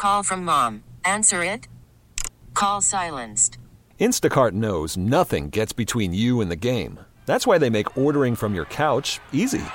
Call from mom. Answer it. Call silenced. Instacart knows nothing gets between you and the game. That's why they make ordering from your couch easy.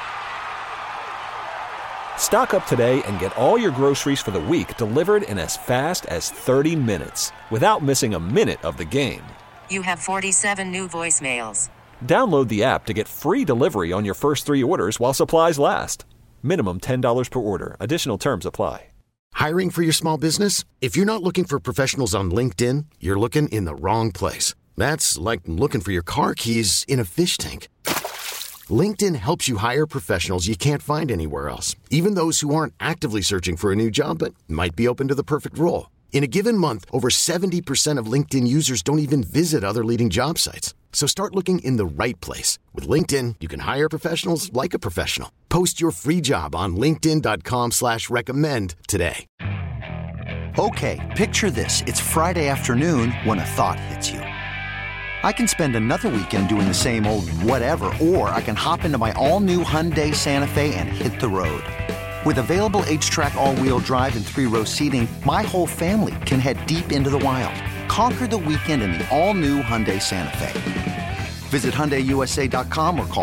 Stock up today and get all your groceries for the week delivered in as fast as 30 minutes without missing a minute of the game. You have 47 new voicemails. Download the app to get free delivery on your first 3 orders while supplies last. Minimum $10 per order. Additional terms apply. Hiring for your small business? If you're not looking for professionals on LinkedIn, you're looking in the wrong place. That's like looking for your car keys in a fish tank. LinkedIn helps you hire professionals you can't find anywhere else, even those who aren't actively searching for a new job but might be open to the perfect role. In a given month, over 70% of LinkedIn users don't even visit other leading job sites. So start looking in the right place. With LinkedIn, you can hire professionals like a professional. Post your free job on linkedin.com/recommend today. Okay, picture this. It's Friday afternoon when a thought hits you. I can spend another weekend doing the same old whatever, or I can hop into my all-new Hyundai Santa Fe and hit the road. With available H-Track all-wheel drive and 3-row seating, my whole family can head deep into the wild. Conquer the weekend in the all-new Hyundai Santa Fe. Visit HyundaiUSA.com or call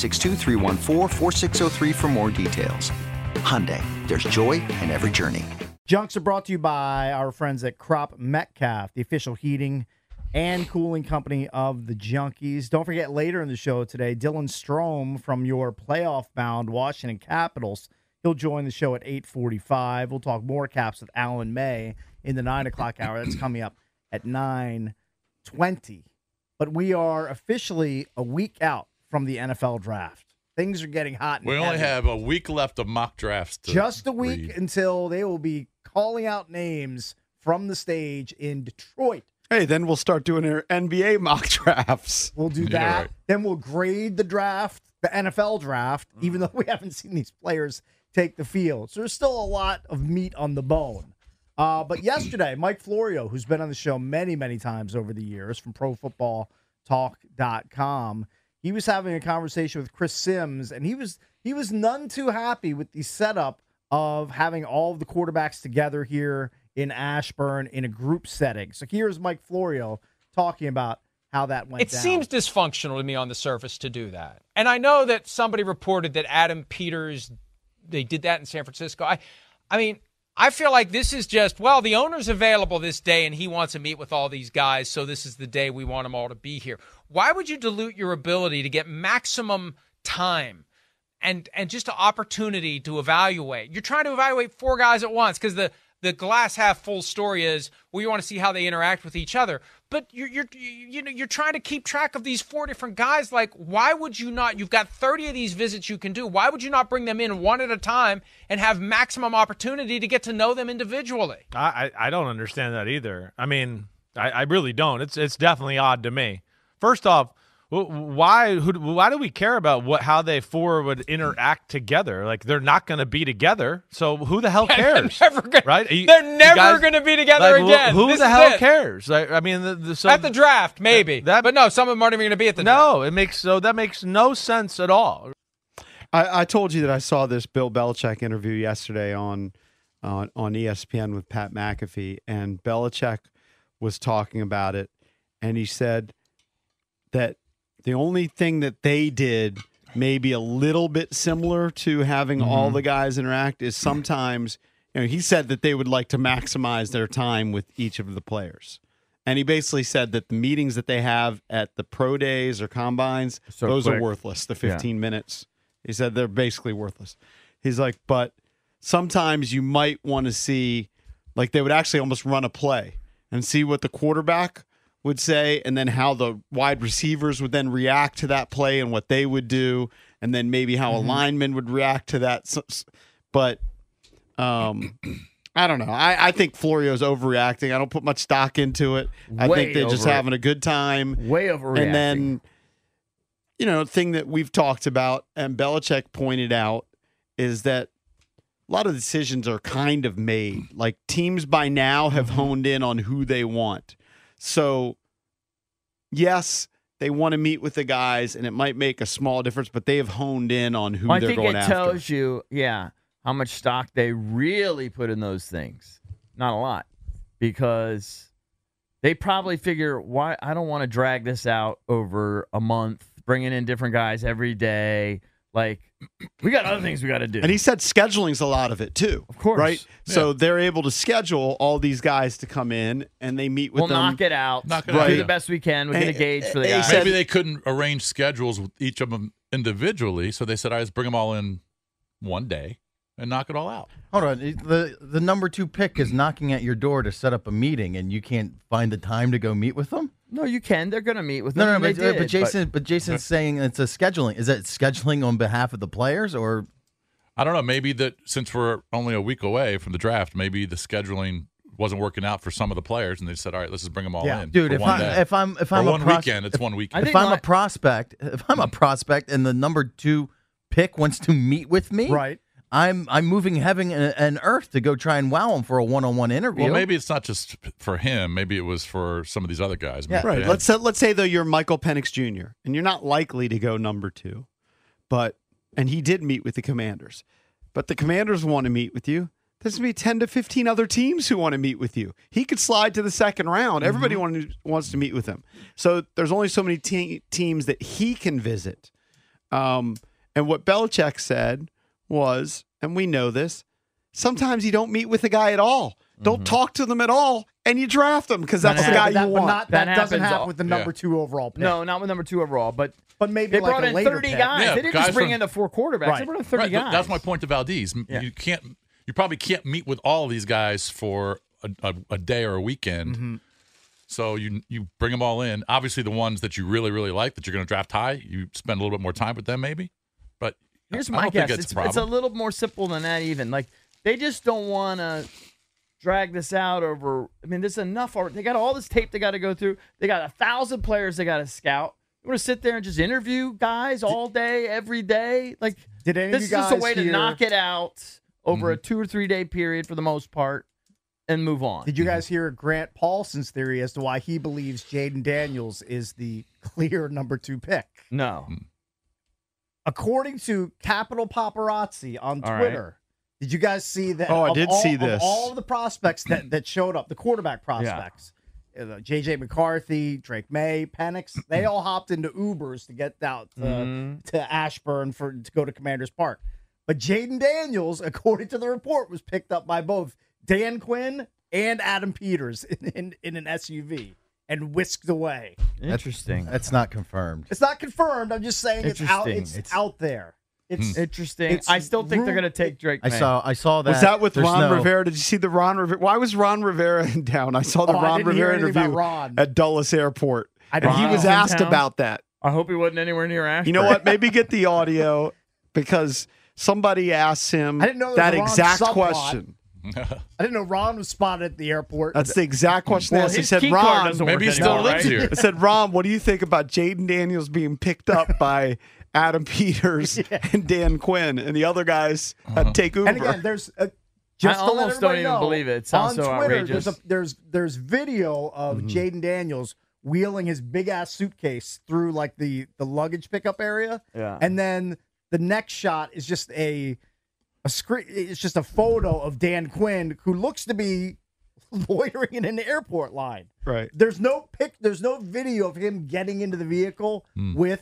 562-314-4603 for more details. Hyundai, there's joy in every journey. Junks are brought to you by our friends at Crop Metcalf, the official heating and cooling company of the Junkies. Don't forget, later in the show today, Dylan Strome from your playoff-bound Washington Capitals. He'll join the show at 8:45. We'll talk more Caps with Alan May in the 9 o'clock hour. That's coming up at 9:20. But we are officially a week out from the NFL draft. Things are getting hot and We only heavy. have a week left of mock drafts. Just a week until they will be calling out names from the stage in Detroit. Hey, then we'll start doing our NBA mock drafts. We'll do that. Right. Then we'll grade the draft, the NFL draft, even though we haven't seen these players take the field. So there's still a lot of meat on the bone. But yesterday, Mike Florio, who's been on the show many, many times over the years from ProFootballTalk.com, he was having a conversation with Chris Sims, and he was none too happy with the setup of having all of the quarterbacks together here in Ashburn in a group setting. So here's Mike Florio talking about how that went down. It seems dysfunctional to me on the surface to do that. And I know that somebody reported that Adam Peters, they did that in San Francisco. I mean, I feel like this is just, well, the owner's available this day and he wants to meet with all these guys, so this is the day we want them all to be here. Why would you dilute your ability to get maximum time and just an opportunity to evaluate? You're trying to evaluate 4 guys at once because the glass half full story is, well, you want to see how they interact with each other. But you're trying to keep track of these 4 different guys. Like, why would you not? You've got 30 of these visits you can do. Why would you not bring them in one at a time and have maximum opportunity to get to know them individually? I don't understand that either. I mean, I really don't. It's definitely odd to me. First off, why do we care about how they 4 would interact together? Like, they're not going to be together, so who the hell cares? They're never going to be together again. Who the hell cares? I mean, at the draft, maybe. But no, some of them aren't even going to be at the draft. No, that makes no sense at all. I told you that I saw this Bill Belichick interview yesterday on ESPN with Pat McAfee, and Belichick was talking about it, and he said that the only thing that they did maybe a little bit similar to having all the guys interact is sometimes, he said that they would like to maximize their time with each of the players. And he basically said that the meetings that they have at the pro days or combines, those are worthless, the 15 minutes. He said they're basically worthless. He's like, but sometimes you might want to see, like they would actually almost run a play and see what the quarterback would say, and then how the wide receivers would then react to that play and what they would do, and then maybe how a lineman would react to that. But I don't know. I think Florio's overreacting. I don't put much stock into it. I think they're just having a good time. Way overreacting. And then, thing that we've talked about and Belichick pointed out is that a lot of decisions are kind of made. Like, teams by now have honed in on who they want. So, yes, they want to meet with the guys, and it might make a small difference, but they have honed in on who they're going after. I think it tells you, how much stock they really put in those things. not a lot, because they probably figure, why I don't want to drag this out over a month, bringing in different guys every day. Like, we got other things we got to do. And he said scheduling's a lot of it too. Of course. Right? Yeah. So they're able to schedule all these guys to come in and they meet with We'll them. knock it out. Knock it Do out, the yeah. best we can. We'll get a gauge for the he guys. said- Maybe they couldn't arrange schedules with each of them individually, so they said, "I just bring them all in one day and knock it all out." Hold on. The number 2 pick is knocking at your door to set up a meeting, and you can't find the time to go meet with them? No, you can. They're going to meet with them. No, and they did, but Jason's saying it's a scheduling. Is that scheduling on behalf of the players, or I don't know. Maybe that since we're only a week away from the draft, maybe the scheduling wasn't working out for some of the players, and they said, "All right, let's just bring them all in." dude? for one day. If I'm or a one weekend, it's 1 weekend. If I'm a prospect, and the number 2 pick wants to meet with me, Right. I'm moving heaven and earth to go try and wow him for a one-on-one interview. Well, maybe it's not just for him. Maybe it was for some of these other guys. Yeah. Right. Yeah. Let's say though you're Michael Penix Jr. and you're not likely to go number 2, and he did meet with the Commanders, but the Commanders want to meet with you. There's going to be 10 to 15 other teams who want to meet with you. He could slide to the second round. Everybody wants to meet with him. So there's only so many teams that he can visit. And what Belichick said was, and we know this, sometimes you don't meet with the guy at all. Don't talk to them at all, and you draft them because that's the guy you want. That doesn't happens happen with the number 2 overall pick. No, not with number 2 overall, but maybe they like brought a in later 30 pick. guys. Yeah, They didn't guys just bring from- in the 4 quarterbacks. Right. They brought in 30 Right, guys. that's my point to Valdez. Yeah. You probably can't meet with all these guys for a day or a weekend. Mm-hmm. So you bring them all in. Obviously, the ones that you really, really like that you're going to draft high, you spend a little bit more time with them, maybe. But Here's I my don't guess. think it's a problem. It's a little more simple than that, even. Like, they just don't want to drag this out over. I mean, there's enough. They got all this tape they got to go through. They got 1,000 players they got to scout. You want to sit there and just interview guys all day, every day? Like, Did any of this you is just a guys way to hear- knock it out over Mm-hmm. a 2 or 3 day period for the most part and move on. Did you guys hear Grant Paulson's theory as to why he believes Jaden Daniels is the clear number 2 pick? No. According to Capital Paparazzi on All right. Twitter, did you guys see that? Oh, I of did all- see of this. all of the prospects that showed up, the quarterback prospects, J.J. McCarthy, Drake May, Penix, they all hopped into Ubers to get out to Ashburn to go to Commander's Park. But Jaden Daniels, according to the report, was picked up by both Dan Quinn and Adam Peters in an SUV and whisked away. Interesting. That's not confirmed. It's not confirmed. I'm just saying it's out. Interesting. It's out there. It's Interesting. It's I still think they're going to take Drake I May. saw that. Was that with There's Ron no- Rivera? Did you see the Ron Rivera? Why was Ron Rivera in town? I saw the Oh, I Ron didn't hear Rivera anything about interview Ron. at Dulles Airport. I And didn't he know. was Ron's in asked town? about that. I hope he wasn't anywhere near Ashburn. You know what? Maybe get the audio because somebody asked him I didn't know there that was a Ron exact subplot. question. I didn't know Ron was spotted at the airport. That's the exact question. Well, they asked. He his said, key card "Ron, doesn't Maybe he work still anymore, lives right? here. I said, Ron, what do you think about Jaden Daniels being picked up by Adam Peters and Dan Quinn and the other guys had to take Uber?" and again, there's just I to let almost don't everybody even know, believe it. It sounds on so Twitter, outrageous. There's video of Jaden Daniels wheeling his big ass suitcase through like the luggage pickup area, Yeah. and then the next shot is just a screen. It's just a photo of Dan Quinn who looks to be loitering in an airport line. Right. There's no video of him getting into the vehicle with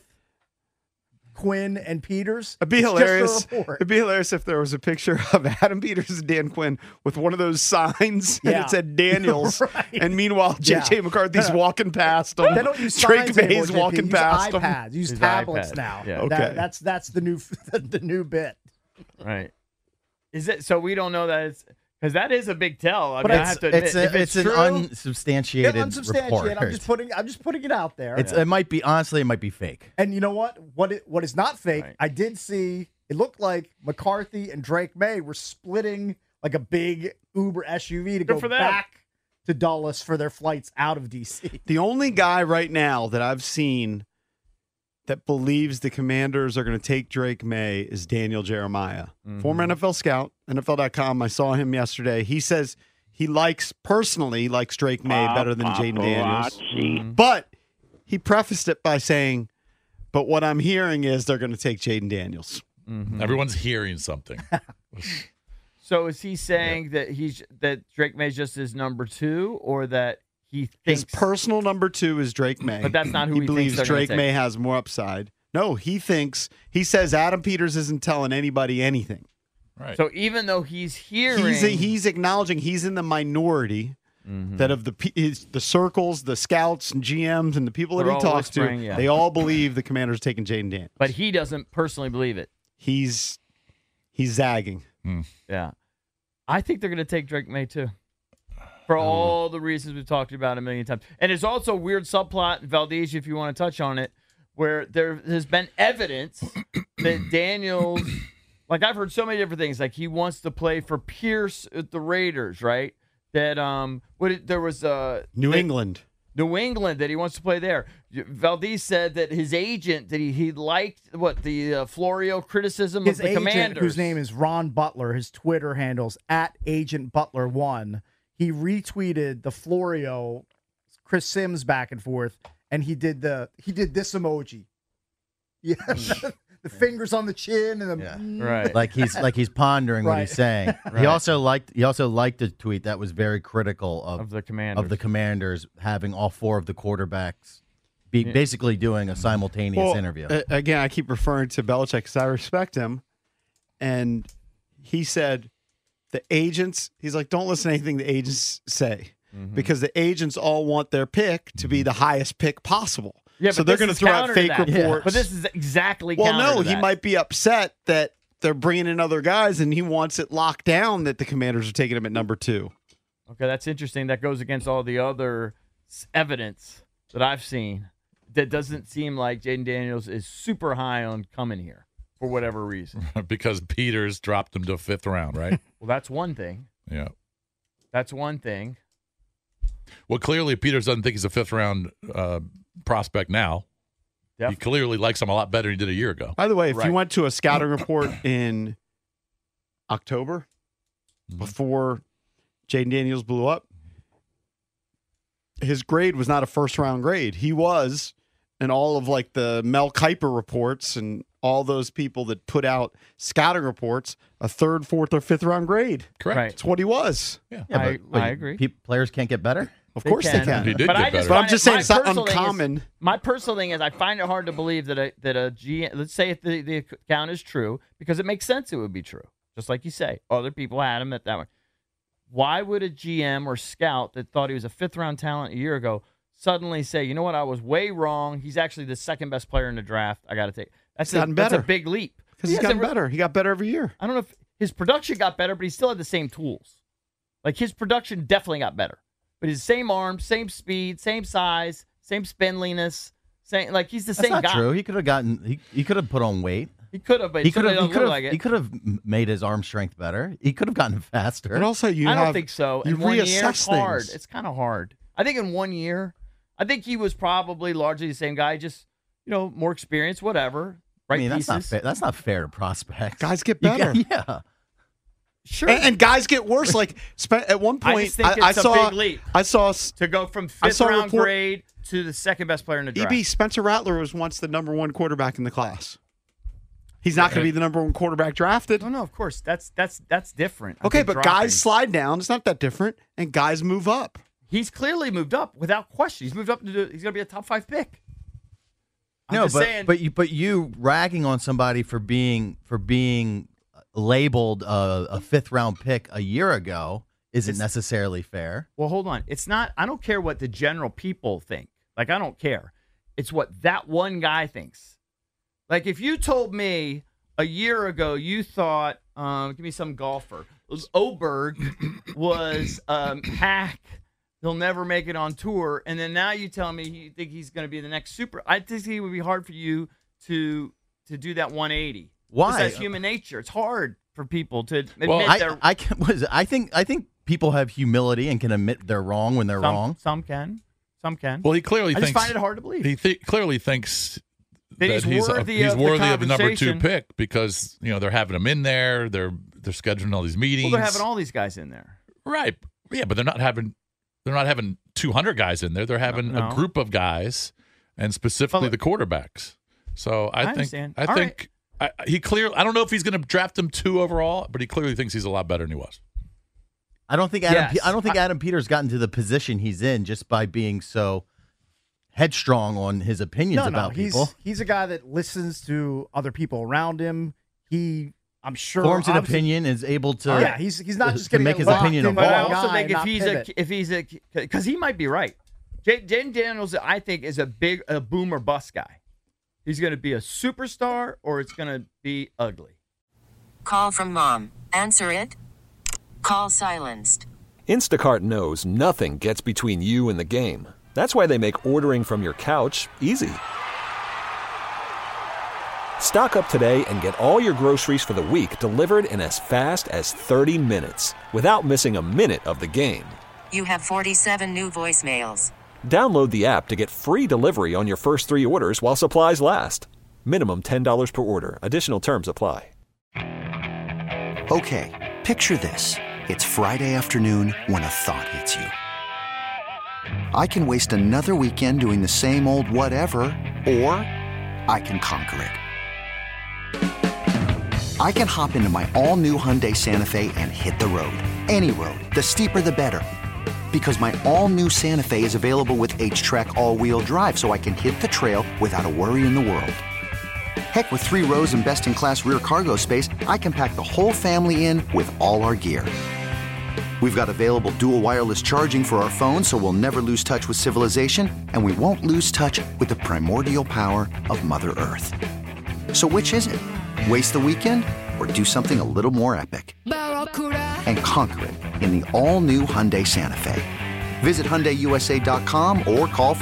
Quinn and Peters. It'd be It's just a hilarious. report. It'd be hilarious if there was a picture of Adam Peters and Dan Quinn with one of those signs and Yeah. it said Daniels. Right. And meanwhile, J.J. Yeah. McCarthy's walking past them. They don't use Drake signs anymore, May's JP. walking Use past them. iPads. Use Use tablets iPad. now. Yeah. Okay. That's the new bit. Right. Is it so we don't know that it's because that is a big tell. I But mean, I have to admit, if it's an true, unsubstantiated Unsubstantiated. report. I'm just putting it out there. It might be honestly, it might be fake. And you know what? What is not fake? Right. I did see. It looked like McCarthy and Drake May were splitting like a big Uber SUV to go for them. back to Dulles for their flights out of DC. The only guy right now that I've seen that believes the Commanders are going to take Drake May is Daniel Jeremiah, former NFL scout, NFL.com. I saw him yesterday. He says he personally likes Drake May better than Jaden Daniels. But he prefaced it by saying, but what I'm hearing is they're going to take Jaden Daniels. Everyone's hearing something. So is he saying that Drake May is just his number 2, or that he thinks his personal number 2 is Drake May? But that's not who he believes thinks they're Drake gonna May take. has more upside. No, he says Adam Peters isn't telling anybody anything. Right. So even though he's hearing, He's acknowledging he's in the minority that of the circles, the scouts and GMs and the people that They're he all talks to, whispering, yeah. they all believe the Commanders taking Jaden Daniels. but he doesn't personally believe it. He's zagging. Yeah. I think they're going to take Drake May too. For all the reasons we've talked about a million times. And there's also a weird subplot, Valdez, if you want to touch on it, where there has been evidence that Daniels, like I've heard so many different things, like he wants to play for Pierce at the Raiders, right? That there was New England that he wants to play there. Valdez said that his agent, that he liked the Florio criticism His of the agent, Commanders, whose name is Ron Butler, his Twitter handles @AgentButler1. He retweeted the Florio, Chris Sims back and forth, and he did this emoji. Yeah, the fingers on the chin and the right, like he's pondering what he's saying. Right. He also liked a tweet that was very critical of the Commanders. Having all 4 of the quarterbacks basically doing a simultaneous interview. Again, I keep referring to Belichick because I respect him, and he said the agents. He's like, don't listen to anything the agents say because the agents all want their pick to be the highest pick possible. Yeah, so but they're this going to is throw out counter to fake that. reports. Yeah. But this is exactly well, counter no, to he that. might be upset that they're bringing in other guys, and he wants it locked down that the Commanders are taking him at number 2. Okay, that's interesting. That goes against all the other evidence that I've seen. That doesn't seem like Jaden Daniels is super high on coming here for whatever reason. Because Peters dropped him to 5th round, right? Well, that's one thing. Yeah. That's one thing. Well, clearly Peters doesn't think he's a 5th round prospect now. He clearly likes him a lot better than he did a year ago. By the way, if you went to a scouting report in October before Jaden Daniels blew up, his grade was not a first-round grade. He was, in all of like the Mel Kiper reports and all those people that put out scouting reports, a 3rd, 4th, or 5th round grade. Correct. Right. That's what he was. Yeah. I agree. Players can't get better. Of course they can. He did But get I just better. But I'm find just it- saying my it's not personal thing is- uncommon. My personal thing is I find it hard to believe that a GM, let's say if the account is true, because it makes sense it would be true. Just like you say, other people had him at that one. Why would a GM or scout that thought he was a 5th round talent a year ago suddenly say, you know what, I was way wrong. He's actually the 2nd best player in the draft. I got to take. That's He's gotten That's a better. big leap. Because He he's gotten hasn't better. He got better every year. I don't know if his production got better, but he still had the same tools. Like his production definitely got better, but his same arm, same speed, same size, same spindliness, same like he's the That's same not guy. true. He could have gotten. He could have put on weight. He could have, but He could have. look like it. He could have made his arm strength better. He could have gotten faster. But also, I don't think so. You In 1 year, it's reassess hard. things. It's kind of hard. I think in 1 year, I think he was probably largely the same guy, just more experience, whatever. Right I mean, that's not pieces. fair. That's not fair to prospects. Guys get You better. yeah. Sure. And guys get worse. Like at one I point, just think I it's a saw. big leap. I saw. To go from I 5th saw a round report- grade to the 2nd best player in the draft. EB Spencer Rattler was once the number 1 quarterback in the class. He's not going to be the number 1 quarterback drafted. No, of course. That's different. I Okay, think but dropping. guys slide down. It's not that different, and guys move up. He's clearly moved up without question. He's moved up he's going to be a top 5 pick. I'm No, just but saying, but you ragging on somebody for being labeled a 5th round pick a year ago isn't necessarily fair. well, hold on. It's not. I don't care what the general people think. Like I don't care. It's what that one guy thinks. Like if you told me a year ago you thought, give me some golfer, Oberg was hack. He'll never make it on tour, and then now you tell me you think he's going to be the next super. I think it would be hard for you to do that 180. Why? That's human nature. It's hard for people to admit they're I think people have humility and can admit they're wrong when they're wrong. Some can. Well, he clearly I thinks. just find it hard to believe. He clearly thinks That he's worthy of the worthy of the number 2 conversation. pick because they're having him in there. They're scheduling all these meetings. Well, they're having all these guys in there. Right. Yeah, but they're not having 200 guys in there. They're having No. a group of guys, and specifically Well, the quarterbacks. So I think understand. I All think I don't know if he's going to draft him 2 overall, but he clearly thinks he's a lot better than he was. I don't think Adam Peters got into the position he's in just by being so headstrong on his opinions about people. He's a guy that listens to other people around him. I'm sure forms an opinion, is able to. He's not just to going make his opinion But I evolve. also think if he's because he might be right. Jaden Daniels, I think, is a boom or bust guy. He's going to be a superstar, or it's going to be ugly. Call from mom. Answer it. Call silenced. Instacart knows nothing gets between you and the game. That's why they make ordering from your couch easy. Stock up today and get all your groceries for the week delivered in as fast as 30 minutes without missing a minute of the game. You have 47 new voicemails. Download the app to get free delivery on your first 3 orders while supplies last. Minimum $10 per order. Additional terms apply. Okay, picture this. It's Friday afternoon when a thought hits you. I can waste another weekend doing the same old whatever, or I can conquer it. I can hop into my all-new Hyundai Santa Fe and hit the road. Any road. The steeper, the better. Because my all-new Santa Fe is available with H-Track all-wheel drive, so I can hit the trail without a worry in the world. Heck, with 3 rows and best-in-class rear cargo space, I can pack the whole family in with all our gear. We've got available dual wireless charging for our phones, so we'll never lose touch with civilization, and we won't lose touch with the primordial power of Mother Earth. So which is it? Waste the weekend or do something a little more epic? And conquer it in the all-new Hyundai Santa Fe. Visit HyundaiUSA.com or call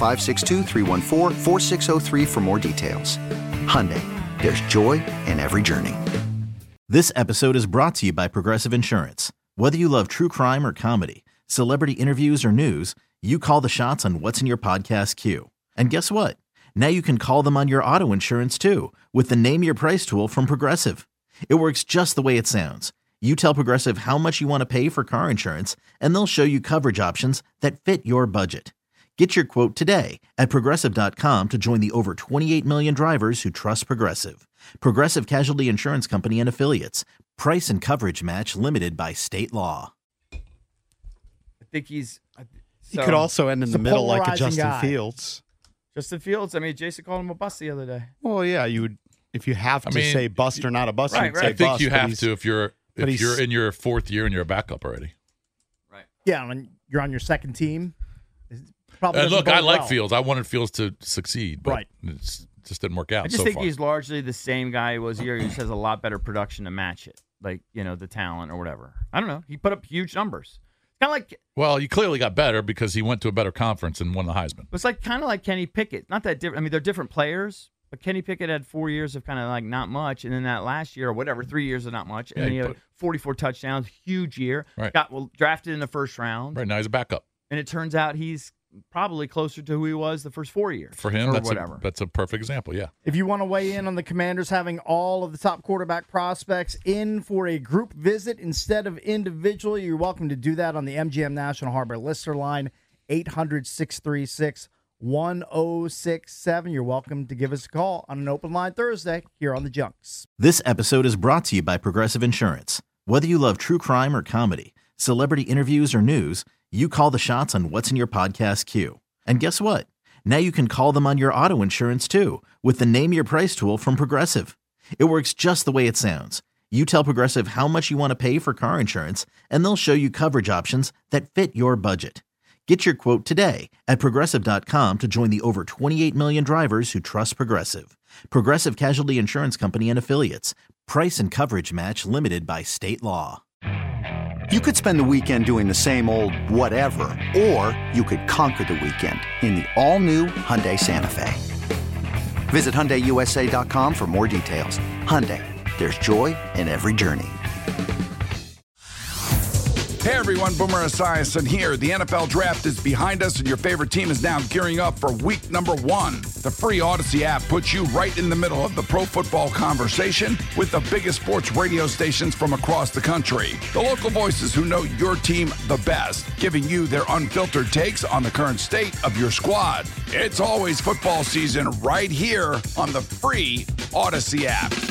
562-314-4603 for more details. Hyundai, there's joy in every journey. This episode is brought to you by Progressive Insurance. Whether you love true crime or comedy, celebrity interviews or news, you call the shots on what's in your podcast queue. And guess what? Now you can call them on your auto insurance too with the Name Your Price tool from Progressive. It works just the way it sounds. You tell Progressive how much you want to pay for car insurance, and they'll show you coverage options that fit your budget. Get your quote today at Progressive.com to join the over 28 million drivers who trust Progressive. Progressive Casualty Insurance Company and Affiliates. Price and coverage match limited by state law. I think he could also end in the middle like a polarizing Justin guy. Fields. Justin Fields, I mean, Jason called him a bust the other day. Well, yeah, you would if you have to say bust or not a bust. Right, you'd right. say I think bust, you but have he's- to if you're but he's- in your 4th year and you're a backup already. Yeah, when you're on your second team. Probably And doesn't look, I bode like well. Fields. I wanted Fields to succeed, but Right. it just didn't work out I just so think far. he's largely the same guy he was a year. He just has a lot better production to match it, like, the talent or whatever. I don't know. He put up huge numbers. Kind of like Well, he clearly got better because he went to a better conference and won the Heisman. it's like kind of like Kenny Pickett. Not that different. I mean, they're different players, but Kenny Pickett had 4 years of kind of like not much, and then that last year or whatever, 3 years of not much, and Yeah, then he he had put- 44 touchdowns, huge year. Right. Got drafted in the first round, Right now, he's a backup. and it turns out he's probably closer to who he was the first 4 years For him, or that's whatever. that's a perfect example, yeah. If you want to weigh in on the Commanders having all of the top quarterback prospects in for a group visit instead of individually, you're welcome to do that on the MGM National Harbor Lister line, 800-636-1067. You're welcome to give us a call on an open line Thursday here on the Junks. This episode is brought to you by Progressive Insurance. Whether you love true crime or comedy, celebrity interviews or news, you call the shots on what's in your podcast queue. And guess what? Now you can call them on your auto insurance too with the Name Your Price tool from Progressive. It works just the way it sounds. You tell Progressive how much you want to pay for car insurance, and they'll show you coverage options that fit your budget. Get your quote today at Progressive.com to join the over 28 million drivers who trust Progressive. Progressive Casualty Insurance Company and Affiliates. Price and coverage match limited by state law. You could spend the weekend doing the same old whatever, or you could conquer the weekend in the all-new Hyundai Santa Fe. Visit HyundaiUSA.com for more details. Hyundai, there's joy in every journey. Hey everyone, Boomer Esiason here. The NFL Draft is behind us and your favorite team is now gearing up for week number 1. The free Odyssey app puts you right in the middle of the pro football conversation with the biggest sports radio stations from across the country. The local voices who know your team the best, giving you their unfiltered takes on the current state of your squad. It's always football season right here on the free Odyssey app.